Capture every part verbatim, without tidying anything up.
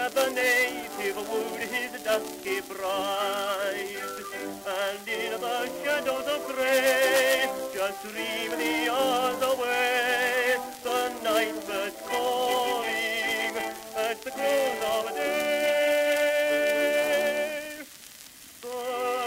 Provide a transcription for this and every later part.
where the native wooed his dusky bride. And in the shadows of grey, just dream the other way, the night bird's calling at the close of day. The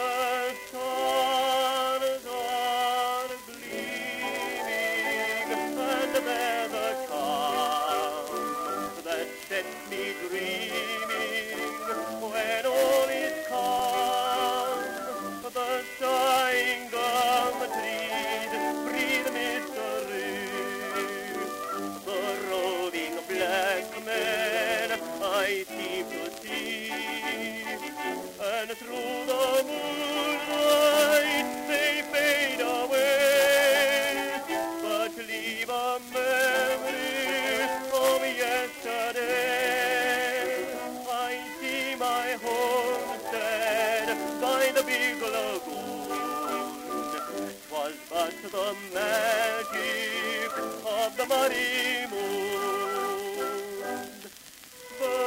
stars are gleaming, and there's a charm that sets me dreaming when all is calm. The sighing gum trees breathe mystery. The roving black men I seem to see, and through the moonlight they fade away, but leave a memory of yesterday. I see my homestead by the big lagoon. 'Twas but the magic of the muddy moon. The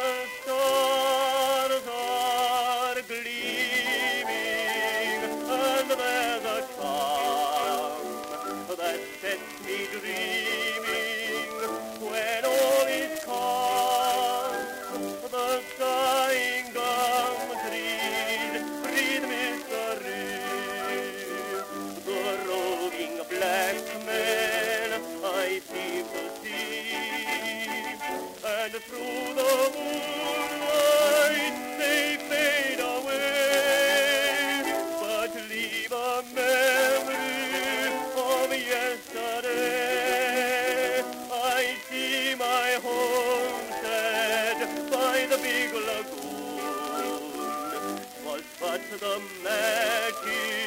stars are gleaming, and there's a charm that sets me dreaming when all is calm. The sighing gum trees breathe mystery. The roving black men I seem to see, and through the moonlight they fade away, but leave a memory of yesterday. I see my homestead by the big lagoon. 'Twas but the magic